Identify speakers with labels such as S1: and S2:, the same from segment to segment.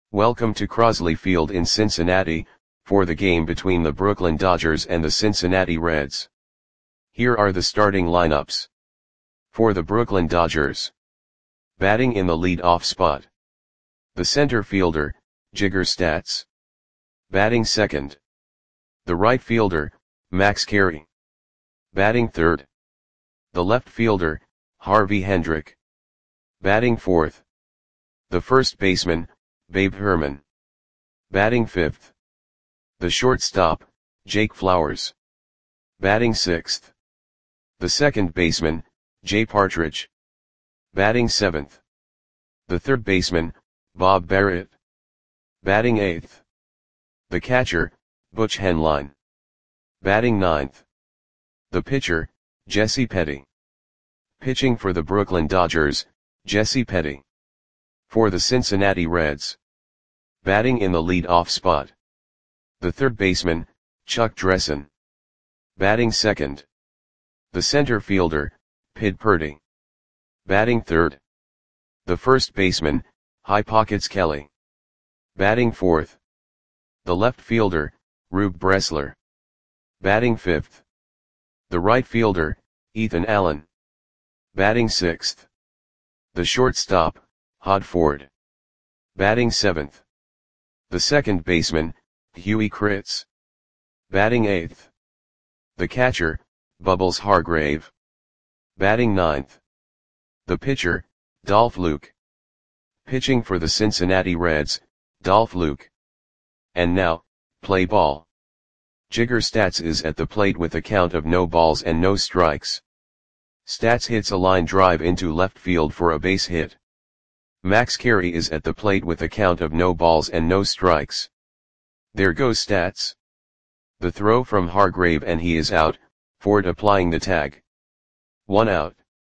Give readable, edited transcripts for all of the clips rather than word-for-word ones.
S1: Welcome to Crosley Field in Cincinnati, for the game between the Brooklyn Dodgers and the Cincinnati Reds. Here are the starting lineups. For the Brooklyn Dodgers. Batting in the lead-off spot. The center fielder, Jigger Statz. Batting second. The right fielder, Max Carey. Batting third. The left fielder, Harvey Hendrick. Batting fourth. The first baseman, Babe Herman. Batting fifth. The shortstop, Jake Flowers. Batting sixth. The second baseman, Jay Partridge. Batting seventh. The third baseman, Bob Barrett. Batting eighth. The catcher, Butch Henline. Batting ninth. The pitcher, Jesse Petty. Pitching for the Brooklyn Dodgers, Jesse Petty. For the Cincinnati Reds. Batting in the lead-off spot. The third baseman, Chuck Dressen. Batting second. The center fielder, Pid Purdy. Batting third. The first baseman, High Pockets Kelly. Batting fourth. The left fielder, Rube Bressler. Batting fifth. The right fielder, Ethan Allen. Batting sixth. The shortstop, Hod Ford. Batting seventh. The second baseman, Huey Kritz. Batting eighth. The catcher, Bubbles Hargrave. Batting ninth. The pitcher, Dolph Luke. Pitching for the Cincinnati Reds, Dolph Luke. And now, play ball. Jigger Statz is at the plate with a count of no balls and no strikes. Statz hits a line drive into left field for a base hit. Max Carey is at the plate with a count of no balls and no strikes. There goes Statz. The throw from Hargrave and he is out, Ford applying the tag. 1 out.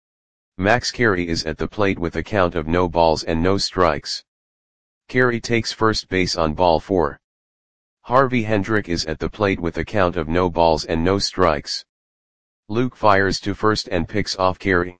S1: Max Carey is at the plate with a count of no balls and no strikes. Carey takes first base on ball 4. Harvey Hendrick is at the plate with a count of no balls and no strikes. Luke fires to first and picks off Carey.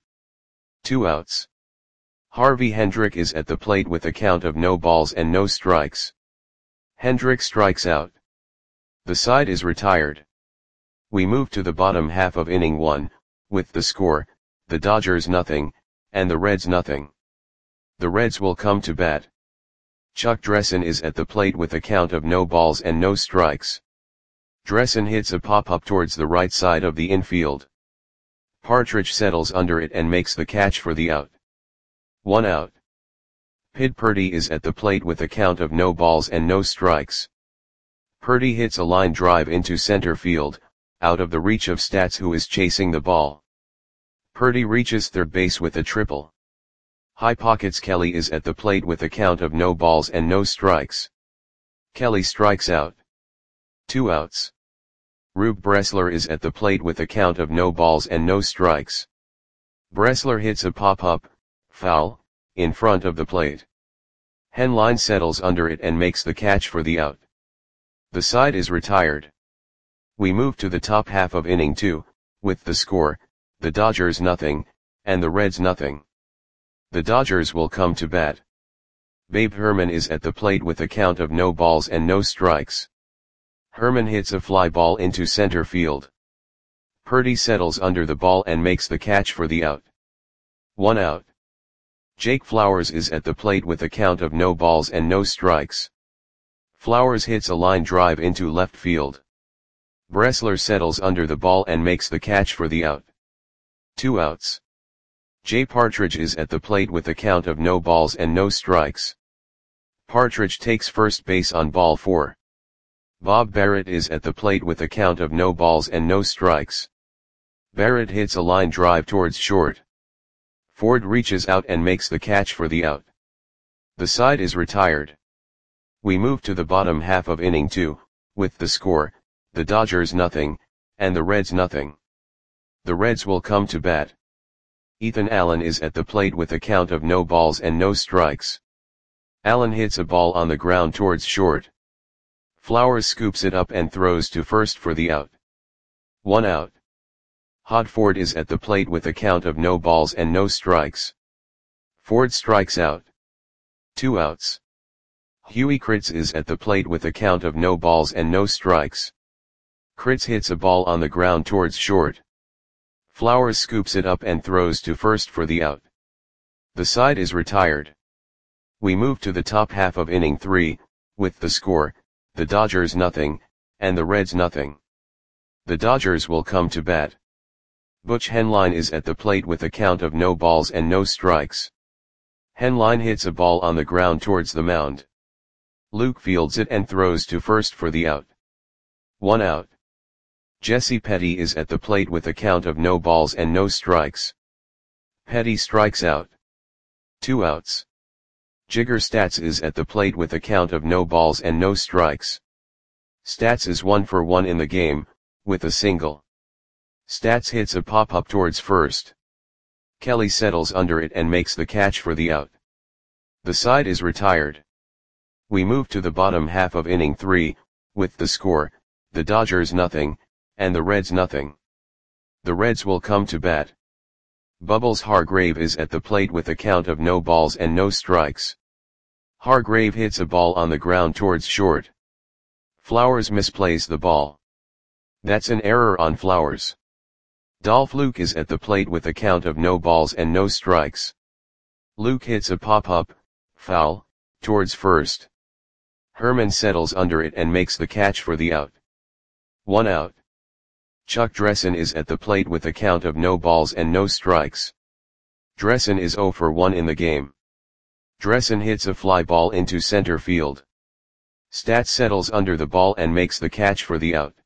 S1: 2 outs. Harvey Hendrick is at the plate with a count of no balls and no strikes. Hendrick strikes out. The side is retired. We move to the bottom half of inning 1, with the score, the Dodgers nothing, and the Reds nothing. The Reds will come to bat. Chuck Dressen is at the plate with a count of no balls and no strikes. Dressen hits a pop-up towards the right side of the infield. Partridge settles under it and makes the catch for the out. 1 out. Pid Purdy is at the plate with a count of no balls and no strikes. Purdy hits a line drive into center field, out of the reach of Statz who is chasing the ball. Purdy reaches third base with a triple. High Pockets Kelly is at the plate with a count of no balls and no strikes. Kelly strikes out. 2 outs. Rube Bressler is at the plate with a count of no balls and no strikes. Bressler hits a pop-up, foul, in front of the plate. Henline settles under it and makes the catch for the out. The side is retired. We move to the top half of inning 2, with the score, the Dodgers nothing, and the Reds nothing. The Dodgers will come to bat. Babe Herman is at the plate with a count of no balls and no strikes. Herman hits a fly ball into center field. Purdy settles under the ball and makes the catch for the out. 1 out. Jake Flowers is at the plate with a count of no balls and no strikes. Flowers hits a line drive into left field. Bressler settles under the ball and makes the catch for the out. 2 outs. Jay Partridge is at the plate with a count of no balls and no strikes. Partridge takes first base on ball 4. Bob Barrett is at the plate with a count of no balls and no strikes. Barrett hits a line drive towards short. Ford reaches out and makes the catch for the out. The side is retired. We move to the bottom half of inning 2, with the score, the Dodgers nothing, and the Reds nothing. The Reds will come to bat. Ethan Allen is at the plate with a count of no balls and no strikes. Allen hits a ball on the ground towards short. Flowers scoops it up and throws to first for the out. 1 out. Hod Ford is at the plate with a count of no balls and no strikes. Ford strikes out. 2 outs. Huey Kritz is at the plate with a count of no balls and no strikes. Kritz hits a ball on the ground towards short. Flowers scoops it up and throws to first for the out. The side is retired. We move to the top half of inning 3, with the score, the Dodgers nothing, and the Reds nothing. The Dodgers will come to bat. Butch Henline is at the plate with a count of no balls and no strikes. Henline hits a ball on the ground towards the mound. Luke fields it and throws to first for the out. 1 out. Jesse Petty is at the plate with a count of no balls and no strikes. Petty strikes out. 2 outs. Jigger Stats is at the plate with a count of no balls and no strikes. Stats is 1 for 1 in the game, with a single. Stats hits a pop-up towards first. Kelly settles under it and makes the catch for the out. The side is retired. We move to the bottom half of inning 3, with the score, the Dodgers nothing, and the Reds nothing. The Reds will come to bat. Bubbles Hargrave is at the plate with a count of no balls and no strikes. Hargrave hits a ball on the ground towards short. Flowers misplays the ball. That's an error on Flowers. Dolph Luke is at the plate with a count of no balls and no strikes. Luke hits a pop-up, foul, towards first. Herman settles under it and makes the catch for the out. 1 out. Chuck Dressen is at the plate with a count of no balls and no strikes. Dressen is 0 for 1 in the game. Dressen hits a fly ball into center field. Stats settles under the ball and makes the catch for the out.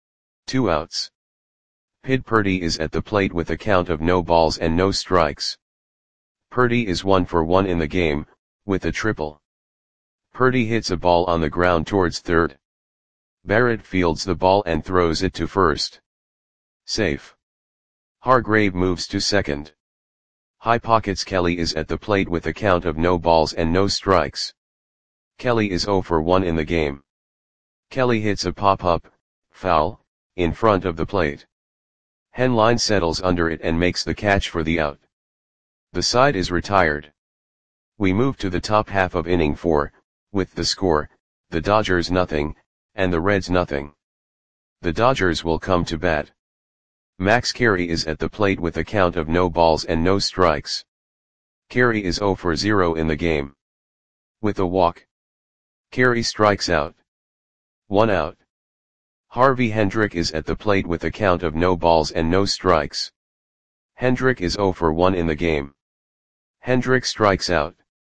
S1: 2 outs. Pid Purdy is at the plate with a count of no balls and no strikes. Purdy is 1 for 1 in the game, with a triple. Purdy hits a ball on the ground towards third. Barrett fields the ball and throws it to first. Safe. Hargrave moves to second. High Pockets Kelly is at the plate with a count of no balls and no strikes. Kelly is 0 for 1 in the game. Kelly hits a pop-up, foul, in front of the plate. Henline settles under it and makes the catch for the out. The side is retired. We move to the top half of inning 4, with the score, the Dodgers nothing, and the Reds nothing. The Dodgers will come to bat. Max Carey is at the plate with a count of no balls and no strikes. Carey is 0 for 0 in the game. With a walk. Carey strikes out. 1 out. Harvey Hendrick is at the plate with a count of no balls and no strikes. Hendrick is 0 for 1 in the game. Hendrick strikes out.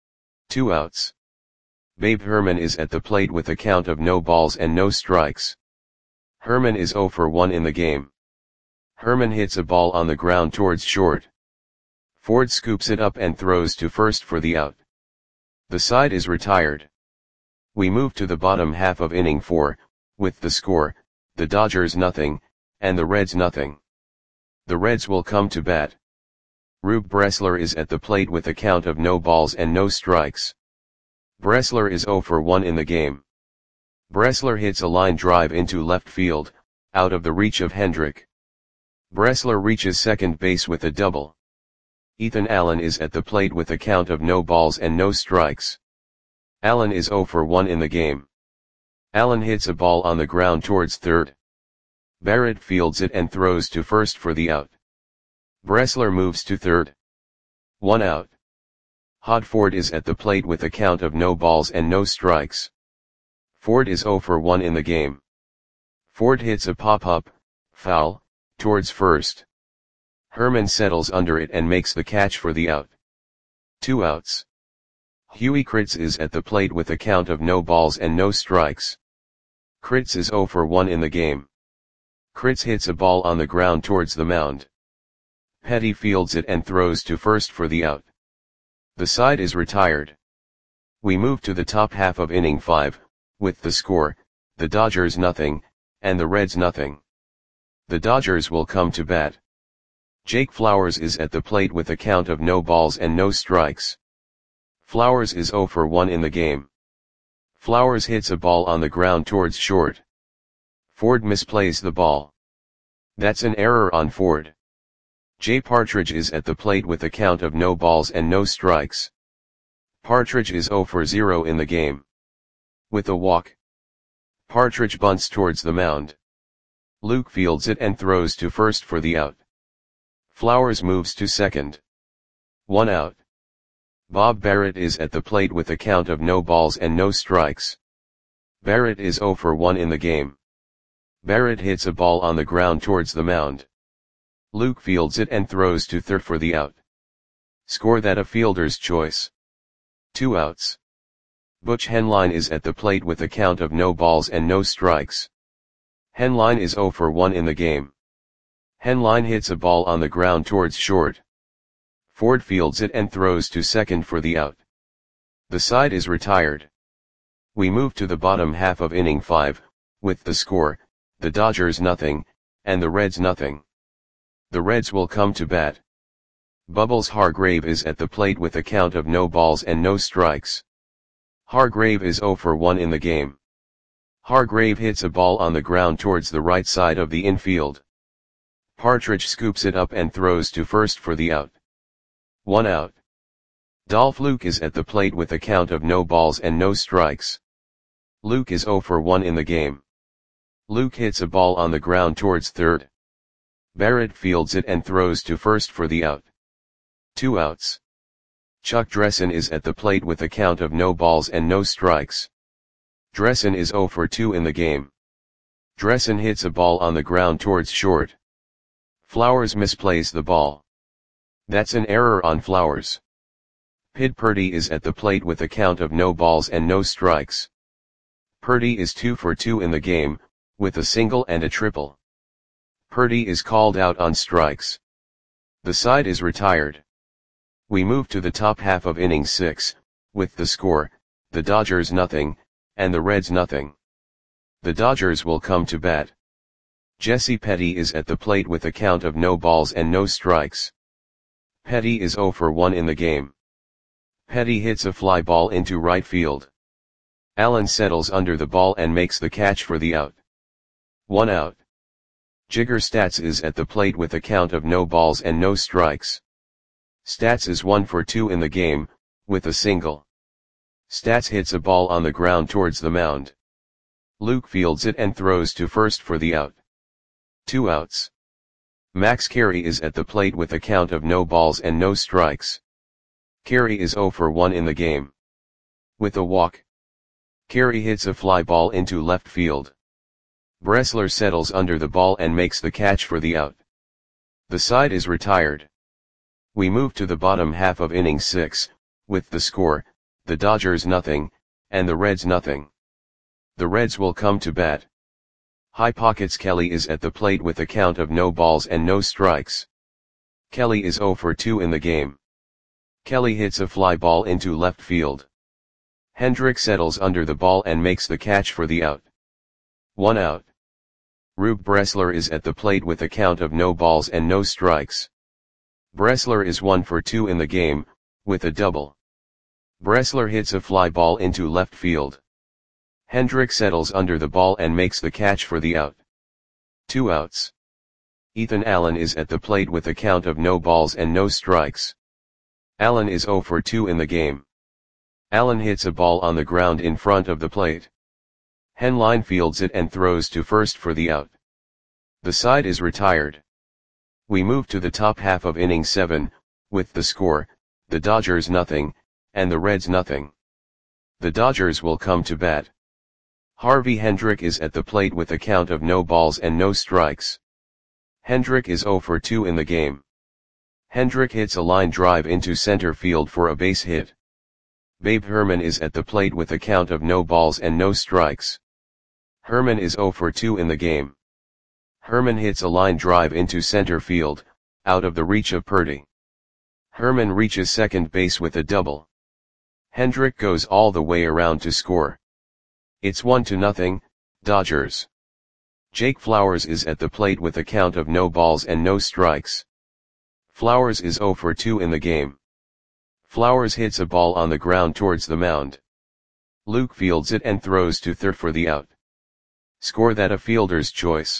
S1: 2 outs. Babe Herman is at the plate with a count of no balls and no strikes. Herman is 0 for 1 in the game. Herman hits a ball on the ground towards short. Ford scoops it up and throws to first for the out. The side is retired. We move to the bottom half of inning 4, with the score, the Dodgers nothing, and the Reds nothing. The Reds will come to bat. Rube Bressler is at the plate with a count of no balls and no strikes. Bressler is 0 for 1 in the game. Bressler hits a line drive into left field, out of the reach of Hendrick. Bressler reaches second base with a double. Ethan Allen is at the plate with a count of no balls and no strikes. Allen is 0 for 1 in the game. Allen hits a ball on the ground towards third. Barrett fields it and throws to first for the out. Bressler moves to third. 1 out. Hod Ford is at the plate with a count of no balls and no strikes. Ford is 0 for 1 in the game. Ford hits a pop-up, foul, towards first. Herman settles under it and makes the catch for the out. 2 outs. Huey Kritz is at the plate with a count of no balls and no strikes. Kritz is 0 for 1 in the game. Kritz hits a ball on the ground towards the mound. Petty fields it and throws to first for the out. The side is retired. We move to the top half of inning 5, with the score, the Dodgers nothing, and the Reds nothing. The Dodgers will come to bat. Jake Flowers is at the plate with a count of no balls and no strikes. Flowers is 0 for 1 in the game. Flowers hits a ball on the ground towards short. Ford misplays the ball. That's an error on Ford. Jay Partridge is at the plate with a count of no balls and no strikes. Partridge is 0 for 0 in the game. With a walk, Partridge bunts towards the mound. Luke fields it and throws to first for the out. Flowers moves to second. 1 out. Bob Barrett is at the plate with a count of no balls and no strikes. Barrett is 0 for 1 in the game. Barrett hits a ball on the ground towards the mound. Luke fields it and throws to third for the out. Score that a fielder's choice. 2 outs. Butch Henline is at the plate with a count of no balls and no strikes. Henline is 0 for 1 in the game. Henline hits a ball on the ground towards short. Ford fields it and throws to second for the out. The side is retired. We move to the bottom half of inning 5, with the score, the Dodgers nothing, and the Reds nothing. The Reds will come to bat. Bubbles Hargrave is at the plate with a count of no balls and no strikes. Hargrave is 0 for 1 in the game. Hargrave hits a ball on the ground towards the right side of the infield. Partridge scoops it up and throws to first for the out. 1 out. Dolph Luke is at the plate with a count of no balls and no strikes. Luke is 0 for 1 in the game. Luke hits a ball on the ground towards third. Barrett fields it and throws to first for the out. 2 outs. Chuck Dressen is at the plate with a count of no balls and no strikes. Dressen is 0 for 2 in the game. Dressen hits a ball on the ground towards short. Flowers misplays the ball. That's an error on Flowers. Pid Purdy is at the plate with a count of no balls and no strikes. Purdy is 2 for 2 in the game, with a single and a triple. Purdy is called out on strikes. The side is retired. We move to the top half of inning 6, with the score, the Dodgers nothing, and the Reds nothing. The Dodgers will come to bat. Jesse Petty is at the plate with a count of no balls and no strikes. Petty is 0 for 1 in the game. Petty hits a fly ball into right field. Allen settles under the ball and makes the catch for the out. 1 out. Jigger Stats is at the plate with a count of no balls and no strikes. Stats is 1 for 2 in the game, with a single. Stats hits a ball on the ground towards the mound. Luke fields it and throws to first for the out. 2 outs. Max Carey is at the plate with a count of no balls and no strikes. Carey is 0 for 1 in the game. With a walk, Carey hits a fly ball into left field. Bressler settles under the ball and makes the catch for the out. The side is retired. We move to the bottom half of inning 6, with the score, the Dodgers nothing, and the Reds nothing. The Reds will come to bat. High Pockets Kelly is at the plate with a count of no balls and no strikes. Kelly is 0 for 2 in the game. Kelly hits a fly ball into left field. Hendrick settles under the ball and makes the catch for the out. 1 out. Rube Bressler is at the plate with a count of no balls and no strikes. Bressler is 1 for 2 in the game, with a double. Bressler hits a fly ball into left field. Hendrick settles under the ball and makes the catch for the out. 2 outs. Ethan Allen is at the plate with a count of no balls and no strikes. Allen is 0 for 2 in the game. Allen hits a ball on the ground in front of the plate. Henline fields it and throws to first for the out. The side is retired. We move to the top half of inning 7, with the score, the Dodgers nothing, and the Reds nothing. The Dodgers will come to bat. Harvey Hendrick is at the plate with a count of no balls and no strikes. Hendrick is 0 for 2 in the game. Hendrick hits a line drive into center field for a base hit. Babe Herman is at the plate with a count of no balls and no strikes. Herman is 0 for 2 in the game. Herman hits a line drive into center field, out of the reach of Purdy. Herman reaches second base with a double. Hendrick goes all the way around to score. It's 1-0, Dodgers. Jake Flowers is at the plate with a count of no balls and no strikes. Flowers is 0 for 2 in the game. Flowers hits a ball on the ground towards the mound. Luke fields it and throws to third for the out. Score that a fielder's choice.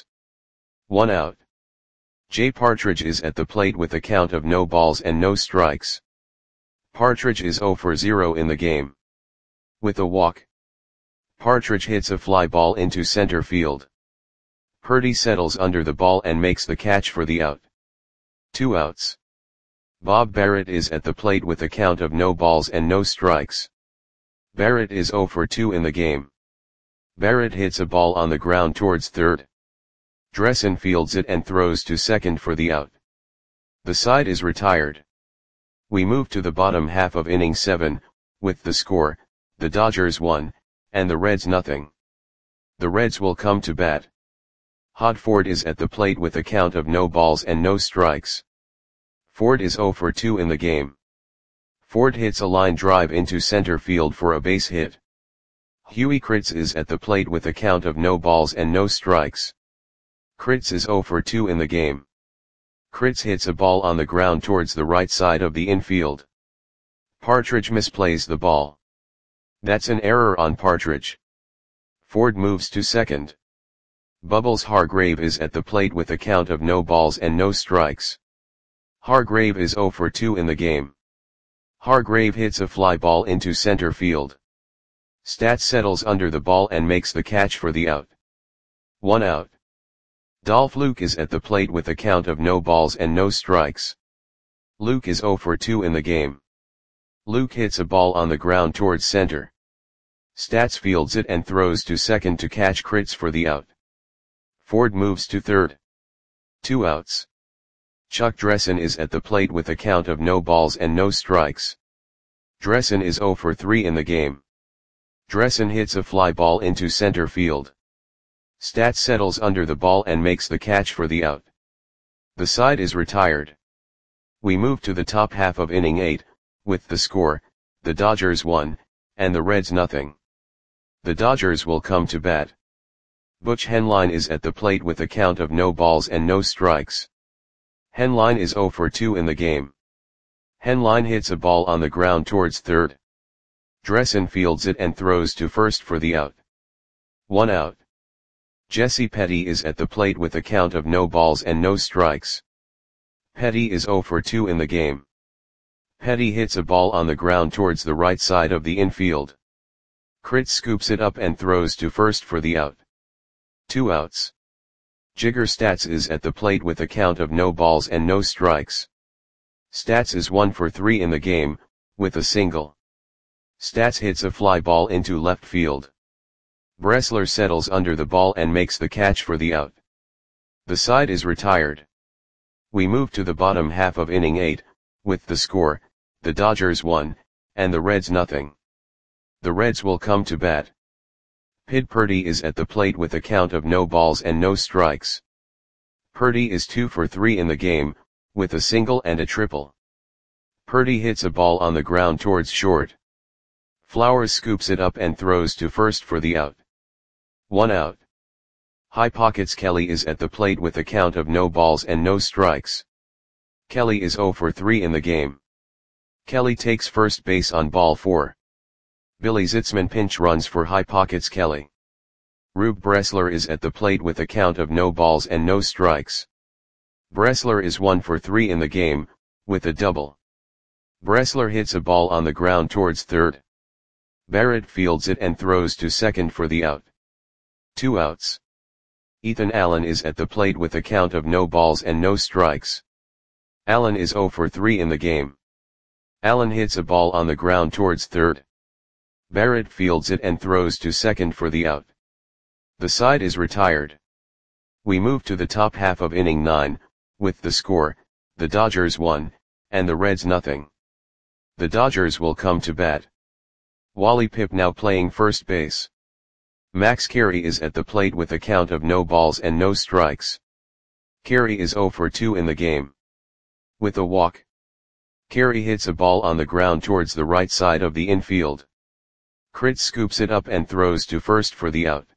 S1: 1 out. Jay Partridge is at the plate with a count of no balls and no strikes. Partridge is 0 for 0 in the game. With a walk, Partridge hits a fly ball into center field. Purdy settles under the ball and makes the catch for the out. 2 outs. Bob Barrett is at the plate with a count of no balls and no strikes. Barrett is 0 for 2 in the game. Barrett hits a ball on the ground towards third. Dressen fields it and throws to second for the out. The side is retired. We move to the bottom half of inning 7, with the score, the Dodgers 1, and the Reds nothing. The Reds will come to bat. Hod Ford is at the plate with a count of no balls and no strikes. Ford is 0 for 2 in the game. Ford hits a line drive into center field for a base hit. Huey Kritz is at the plate with a count of no balls and no strikes. Kritz is 0 for 2 in the game. Kritz hits a ball on the ground towards the right side of the infield. Partridge misplays the ball. That's an error on Partridge. Ford moves to second. Bubbles Hargrave is at the plate with a count of no balls and no strikes. Hargrave is 0 for 2 in the game. Hargrave hits a fly ball into center field. Stats settles under the ball and makes the catch for the out. 1 out. Dolph Luke is at the plate with a count of no balls and no strikes. Luke is 0 for 2 in the game. Luke hits a ball on the ground towards center. Stats fields it and throws to second to catch Kritz for the out. Ford moves to third. 2 outs. Chuck Dressen is at the plate with a count of no balls and no strikes. Dressen is 0 for 3 in the game. Dressen hits a fly ball into center field. Stats settles under the ball and makes the catch for the out. The side is retired. We move to the top half of inning 8, with the score, the Dodgers 1, and the Reds nothing. The Dodgers will come to bat. Butch Henline is at the plate with a count of no balls and no strikes. Henline is 0 for 2 in the game. Henline hits a ball on the ground towards third. Dressen fields it and throws to first for the out. 1 out. Jesse Petty is at the plate with a count of no balls and no strikes. Petty is 0 for 2 in the game. Petty hits a ball on the ground towards the right side of the infield. Kritz scoops it up and throws to first for the out. 2 outs. Jigger Stats is at the plate with a count of no balls and no strikes. Stats is 1 for 3 in the game, with a single. Stats hits a fly ball into left field. Bressler settles under the ball and makes the catch for the out. The side is retired. We move to the bottom half of inning 8, with the score, the Dodgers 1, and the Reds nothing. The Reds will come to bat. Pid Purdy is at the plate with a count of no balls and no strikes. Purdy is 2 for 3 in the game, with a single and a triple. Purdy hits a ball on the ground towards short. Flowers scoops it up and throws to first for the out. 1 out. High Pockets Kelly is at the plate with a count of no balls and no strikes. Kelly is 0 for 3 in the game. Kelly takes first base on ball 4. Billy Zitzman pinch runs for High Pockets Kelly. Rube Bressler is at the plate with a count of no balls and no strikes. Bressler is 1 for 3 in the game, with a double. Bressler hits a ball on the ground towards third. Barrett fields it and throws to second for the out. 2 outs. Ethan Allen is at the plate with a count of no balls and no strikes. Allen is 0 for 3 in the game. Allen hits a ball on the ground towards third. Barrett fields it and throws to second for the out. The side is retired. We move to the top half of inning 9, with the score, the Dodgers 1, and the Reds nothing. The Dodgers will come to bat. Wally Pipp now playing first base. Max Carey is at the plate with a count of no balls and no strikes. Carey is 0 for 2 in the game. With a walk. Carey hits a ball on the ground towards the right side of the infield. Kritz scoops it up and throws to first for the out.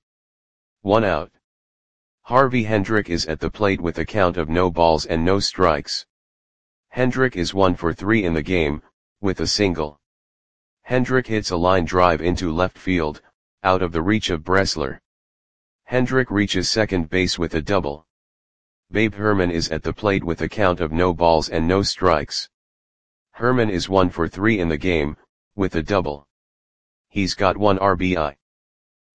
S1: 1 out. Harvey Hendrick is at the plate with a count of no balls and no strikes. Hendrick is 1 for 3 in the game, with a single. Hendrick hits a line drive into left field, out of the reach of Bressler. Hendrick reaches second base with a double. Babe Herman is at the plate with a count of no balls and no strikes. Herman is 1 for 3 in the game, with a double. He's got 1 RBI.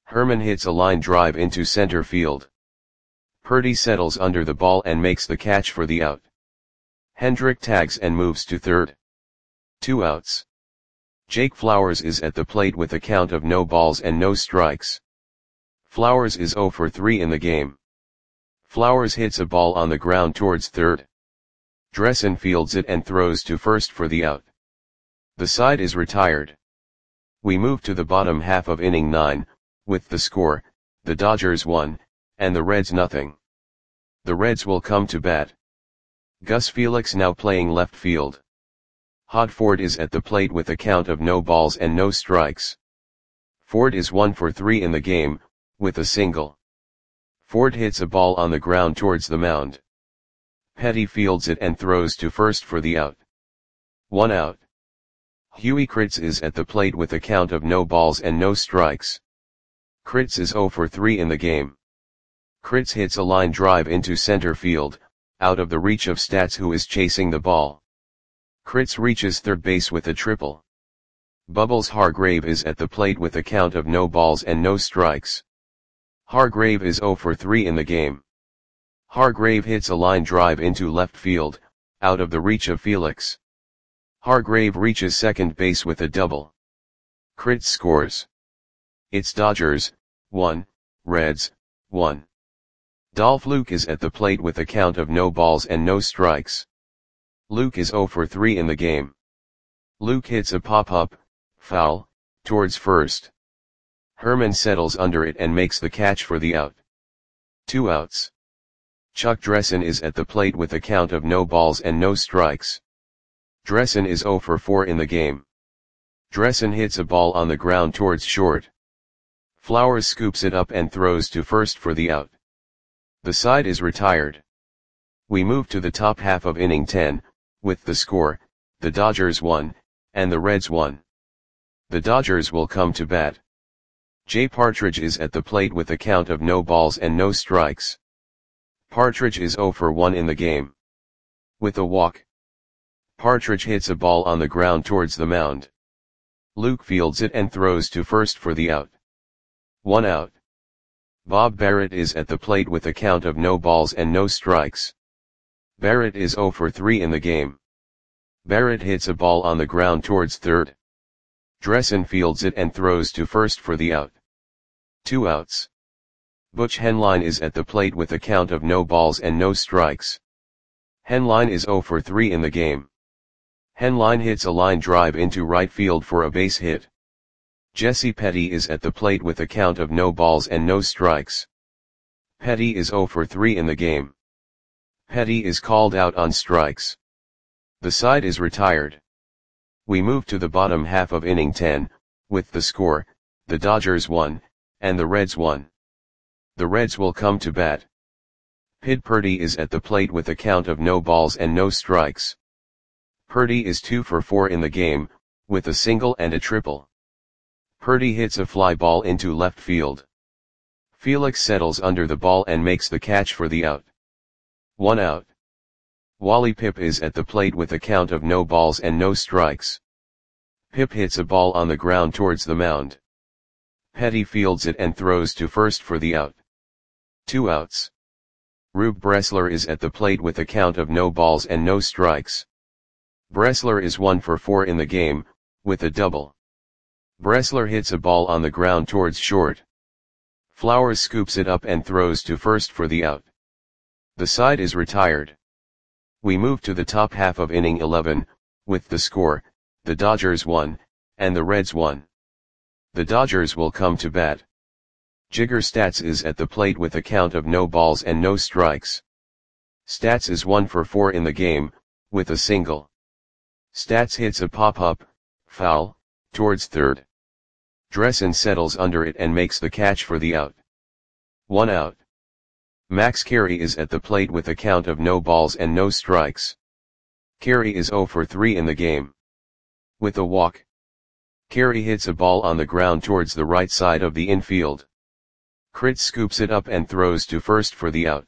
S1: Herman hits a line drive into center field. Purdy settles under the ball and makes the catch for the out. Hendrick tags and moves to third. 2 outs. Jake Flowers is at the plate with a count of no balls and no strikes. Flowers is 0 for 3 in the game. Flowers hits a ball on the ground towards third. Dressen fields it and throws to first for the out. The side is retired. We move to the bottom half of inning 9, with the score, the Dodgers 1, and the Reds nothing. The Reds will come to bat. Gus Felix now playing left field. Hod Ford is at the plate with a count of no balls and no strikes. Ford is 1 for 3 in the game, with a single. Ford hits a ball on the ground towards the mound. Petty fields it and throws to first for the out. 1 out. Huey Kritz is at the plate with a count of no balls and no strikes. Kritz is 0 for 3 in the game. Kritz hits a line drive into center field, out of the reach of Stats who is chasing the ball. Kritz reaches third base with a triple. Bubbles Hargrave is at the plate with a count of no balls and no strikes. Hargrave is 0 for 3 in the game. Hargrave hits a line drive into left field, out of the reach of Felix. Hargrave reaches second base with a double. Kritz scores. It's Dodgers, 1, Reds, 1. Dolph Luke is at the plate with a count of no balls and no strikes. Luke is 0 for 3 in the game. Luke hits a pop-up, foul, towards first. Herman settles under it and makes the catch for the out. 2 outs. Chuck Dressen is at the plate with a count of no balls and no strikes. Dressen is 0 for 4 in the game. Dressen hits a ball on the ground towards short. Flowers scoops it up and throws to first for the out. The side is retired. We move to the top half of inning 10, with the score, the Dodgers 1, and the Reds 1. The Dodgers will come to bat. Jay Partridge is at the plate with a count of no balls and no strikes. Partridge is 0 for 1 in the game. With a walk. Partridge hits a ball on the ground towards the mound. Luke fields it and throws to first for the out. 1 out. Bob Barrett is at the plate with a count of no balls and no strikes. Barrett is 0 for 3 in the game. Barrett hits a ball on the ground towards third. Dressen fields it and throws to first for the out. 2 outs. Butch Henline is at the plate with a count of no balls and no strikes. Henline is 0 for 3 in the game. Henline hits a line drive into right field for a base hit. Jesse Petty is at the plate with a count of no balls and no strikes. Petty is 0 for 3 in the game. Petty is called out on strikes. The side is retired. We move to the bottom half of inning 10, with the score, the Dodgers 1, and the Reds 1. The Reds will come to bat. Pid Purdy is at the plate with a count of no balls and no strikes. Purdy is 2 for 4 in the game, with a single and a triple. Purdy hits a fly ball into left field. Felix settles under the ball and makes the catch for the out. 1 out. Wally Pipp is at the plate with a count of no balls and no strikes. Pipp hits a ball on the ground towards the mound. Petty fields it and throws to first for the out. 2 outs. Rube Bressler is at the plate with a count of no balls and no strikes. Bressler is 1 for 4 in the game, with a double. Bressler hits a ball on the ground towards short. Flowers scoops it up and throws to first for the out. The side is retired. We move to the top half of inning 11, with the score, the Dodgers 1, and the Reds 1. The Dodgers will come to bat. Jigger Stats is at the plate with a count of no balls and no strikes. Stats is 1 for 4 in the game, with a single. Stats hits a pop-up, foul, towards third. Dressen settles under it and makes the catch for the out. 1 out. Max Carey is at the plate with a count of no balls and no strikes. Carey is 0 for 3 in the game. With a walk. Carey hits a ball on the ground towards the right side of the infield. Kritz scoops it up and throws to first for the out.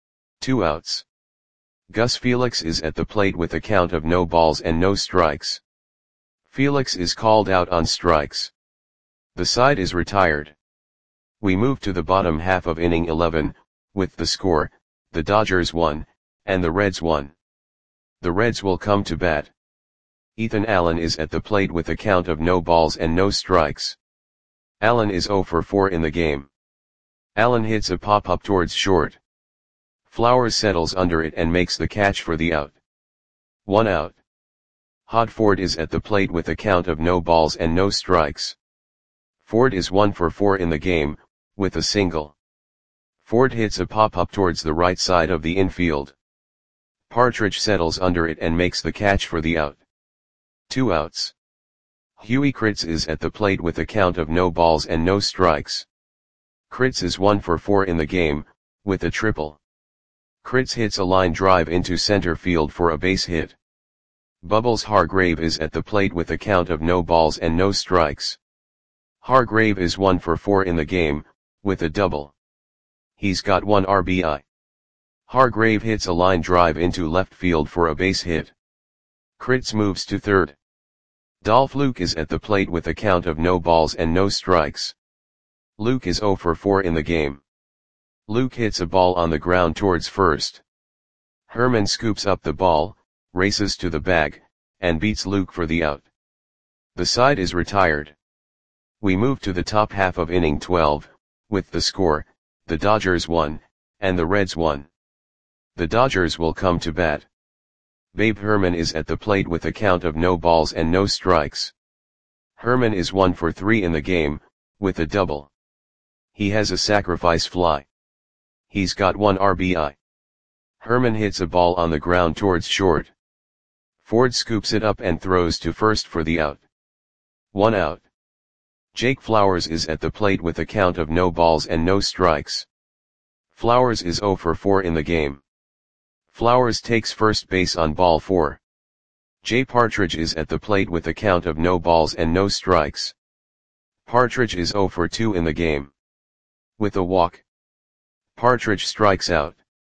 S1: 2 outs. Gus Felix is at the plate with a count of no balls and no strikes. Felix is called out on strikes. The side is retired. We move to the bottom half of inning 11, with the score, the Dodgers 1, and the Reds 1. The Reds will come to bat. Ethan Allen is at the plate with a count of no balls and no strikes. Allen is 0 for 4 in the game. Allen hits a pop-up towards short. Flowers settles under it and makes the catch for the out. 1 out. Hod Ford is at the plate with a count of no balls and no strikes. Ford is 1 for 4 in the game, with a single. Ford hits a pop-up towards the right side of the infield. Partridge settles under it and makes the catch for the out. 2 outs. Huey Kritz is at the plate with a count of no balls and no strikes. Kritz is 1 for 4 in the game, with a triple. Kritz hits a line drive into center field for a base hit. Bubbles Hargrave is at the plate with a count of no balls and no strikes. Hargrave is 1 for 4 in the game, with a double. He's got 1 RBI. Hargrave hits a line drive into left field for a base hit. Kritz moves to third. Dolph Luke is at the plate with a count of no balls and no strikes. Luke is 0 for 4 in the game. Luke hits a ball on the ground towards first. Herman scoops up the ball, races to the bag, and beats Luke for the out. The side is retired. We move to the top half of inning 12, with the score, the Dodgers 1, and the Reds 1. The Dodgers will come to bat. Babe Herman is at the plate with a count of no balls and no strikes. Herman is 1 for 3 in the game, with a double. He has a sacrifice fly. He's got 1 RBI. Herman hits a ball on the ground towards short. Ford scoops it up and throws to first for the out. 1 out. Jake Flowers is at the plate with a count of no balls and no strikes. Flowers is 0 for 4 in the game. Flowers takes first base on ball 4. Jay Partridge is at the plate with a count of no balls and no strikes. Partridge is 0 for 2 in the game. With a walk, Partridge strikes out.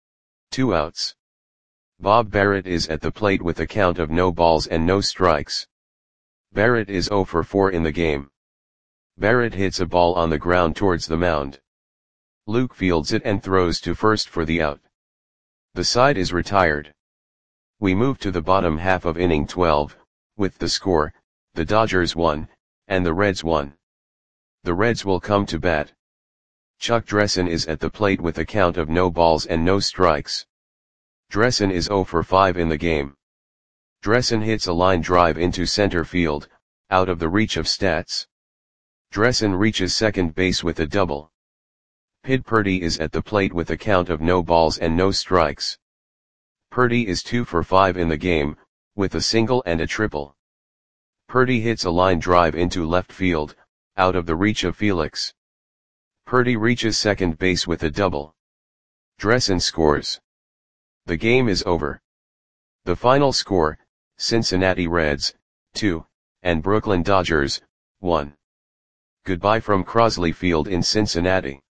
S1: 2 outs. Bob Barrett is at the plate with a count of no balls and no strikes. Barrett is 0 for 4 in the game. Barrett hits a ball on the ground towards the mound. Luke fields it and throws to first for the out. The side is retired. We move to the bottom half of inning 12, with the score, the Dodgers 1, and the Reds 1. The Reds will come to bat. Chuck Dressen is at the plate with a count of no balls and no strikes. Dressen is 0 for 5 in the game. Dressen hits a line drive into center field, out of the reach of stats. Dressen reaches second base with a double. Pid Purdy is at the plate with a count of no balls and no strikes. Purdy is 2 for 5 in the game, with a single and a triple. Purdy hits a line drive into left field, out of the reach of Felix. Purdy reaches second base with a double. Dressen scores. The game is over. The final score, Cincinnati Reds, 2, and Brooklyn Dodgers, 1. Goodbye from Crosley Field in Cincinnati.